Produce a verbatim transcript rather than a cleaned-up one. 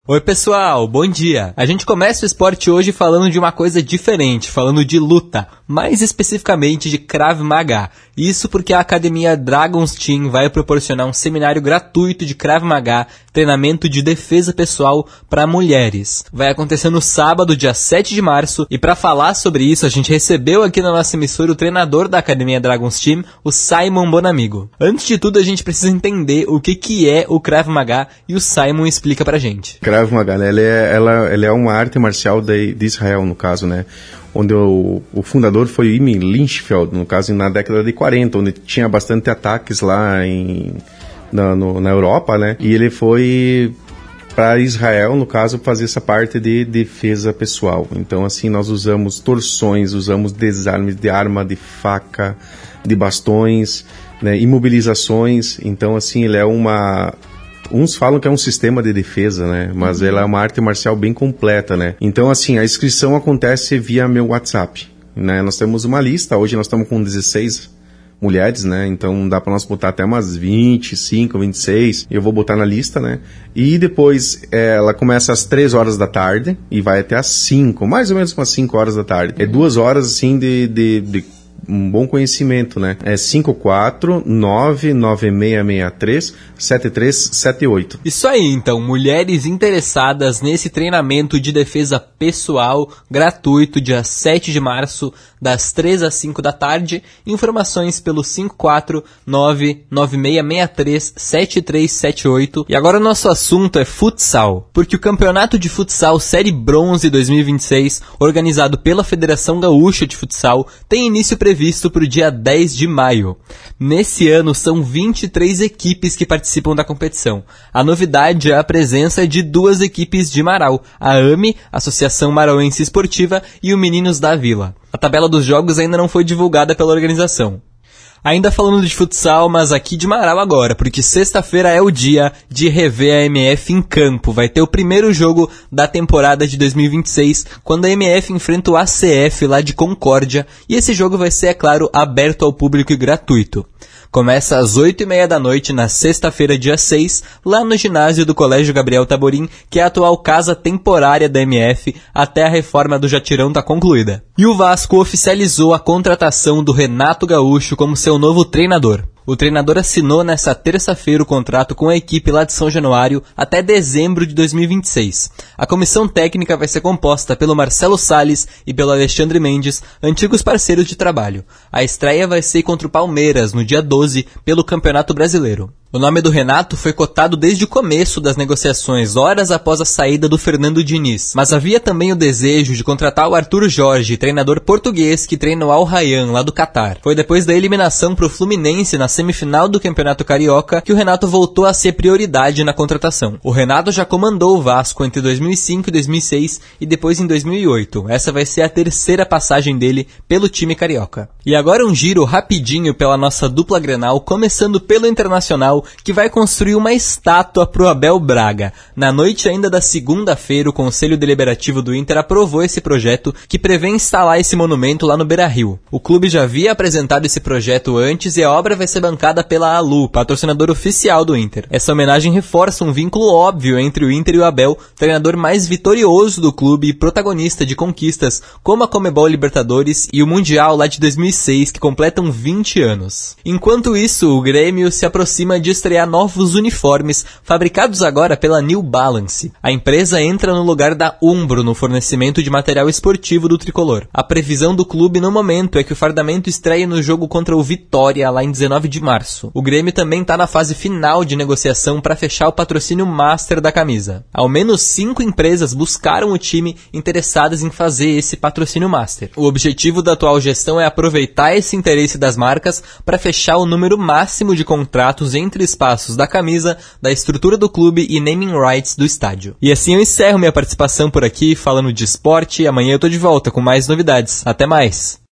Oi pessoal, bom dia! A gente começa o esporte hoje falando de uma coisa diferente, falando de luta, mais especificamente de Krav Maga. Isso porque a academia Dragon's Team vai proporcionar um seminário gratuito de Krav Maga, treinamento de defesa pessoal para mulheres. Vai acontecer no sábado, dia sete de março, e para falar sobre isso a gente recebeu aqui na nossa emissora o treinador da academia Dragon's Team, o Simon Bonamigo. Antes de tudo a gente precisa entender o que, que é o Krav Maga e o Simon explica pra gente. Krav Maga, né? Ela, é, ela, ela é uma arte marcial de, de Israel, no caso, né? Onde o, o fundador foi Imi Lynchfeld, no caso, na década de quarenta, onde tinha bastante ataques lá em, na, no, na Europa, né? E ele foi para Israel, no caso, fazer essa parte de defesa pessoal. Então, assim, nós usamos torções, usamos desarmes de arma, de faca, de bastões, né? Imobilizações. Então, assim, ele é uma... Uns falam que é um sistema de defesa, né? Mas uhum. ela é uma arte marcial bem completa, né? Então, assim, a inscrição acontece via meu WhatsApp, né? Nós temos uma lista, hoje nós estamos com dezesseis mulheres, né? Então dá para nós botar até umas vinte e cinco, vinte e seis. Eu vou botar na lista, né? E depois é, ela começa às três horas da tarde e vai até às cinco, mais ou menos umas cinco horas da tarde. É duas horas, assim, de... de, de um bom conhecimento, né? É cinco quatro nove nove seis seis três sete três sete oito. Isso aí, então, mulheres interessadas nesse treinamento de defesa pessoal gratuito, dia sete de março, das três às cinco da tarde. Informações pelo cinco quatro nove nove seis seis três sete três sete oito. E agora o nosso assunto é futsal, porque o Campeonato de Futsal Série Bronze dois mil e vinte e seis, organizado pela Federação Gaúcha de Futsal, tem início previsto para o dia dez de maio. Nesse ano, são vinte e três equipes que participam da competição. A novidade é a presença de duas equipes de Marau, a A M E, Associação Marauense Esportiva, e o Meninos da Vila. A tabela dos jogos ainda não foi divulgada pela organização. Ainda falando de futsal, mas aqui de Marau agora, porque sexta-feira é o dia de rever a M F em campo. Vai ter o primeiro jogo da temporada de dois mil e vinte e seis, quando a M F enfrenta o A C F lá de Concórdia, e esse jogo vai ser, é claro, aberto ao público e gratuito. Começa às oito e meia da noite na sexta-feira, dia seis, lá no ginásio do Colégio Gabriel Taborim, que é a atual casa temporária da M F, até a reforma do Jatirão está concluída. E o Vasco oficializou a contratação do Renato Gaúcho como seu novo treinador. O treinador assinou nesta terça-feira o contrato com a equipe lá de São Januário até dezembro de dois mil e vinte e seis. A comissão técnica vai ser composta pelo Marcelo Salles e pelo Alexandre Mendes, antigos parceiros de trabalho. A estreia vai ser contra o Palmeiras, no dia doze, pelo Campeonato Brasileiro. O nome do Renato foi cotado desde o começo das negociações, horas após a saída do Fernando Diniz. Mas havia também o desejo de contratar o Arthur Jorge, treinador português que treina o Al Rayyan, lá do Catar. Foi depois da eliminação para o Fluminense na semifinal do Campeonato Carioca que o Renato voltou a ser prioridade na contratação. O Renato já comandou o Vasco entre dois mil e cinco e dois mil e seis e depois em dois mil e oito. Essa vai ser a terceira passagem dele pelo time carioca. E agora um giro rapidinho pela nossa dupla Grenal, começando pelo Internacional, que vai construir uma estátua pro Abel Braga. Na noite ainda da segunda-feira, o Conselho Deliberativo do Inter aprovou esse projeto, que prevê instalar esse monumento lá no Beira-Rio. O clube já havia apresentado esse projeto antes e a obra vai ser bancada pela Alu, patrocinador oficial do Inter. Essa homenagem reforça um vínculo óbvio entre o Inter e o Abel, treinador mais vitorioso do clube e protagonista de conquistas como a Comebol Libertadores e o Mundial lá de dois mil e seis, que completam vinte anos. Enquanto isso, o Grêmio se aproxima de estrear novos uniformes, fabricados agora pela New Balance. A empresa entra no lugar da Umbro no fornecimento de material esportivo do tricolor. A previsão do clube no momento é que o fardamento estreie no jogo contra o Vitória, lá em dezenove de março. O Grêmio também está na fase final de negociação para fechar o patrocínio master da camisa. Ao menos cinco empresas buscaram o time interessadas em fazer esse patrocínio master. O objetivo da atual gestão é aproveitar esse interesse das marcas para fechar o número máximo de contratos entre espaços da camisa, da estrutura do clube e naming rights do estádio. E assim eu encerro minha participação por aqui, falando de esporte. Amanhã eu tô de volta com mais novidades. Até mais!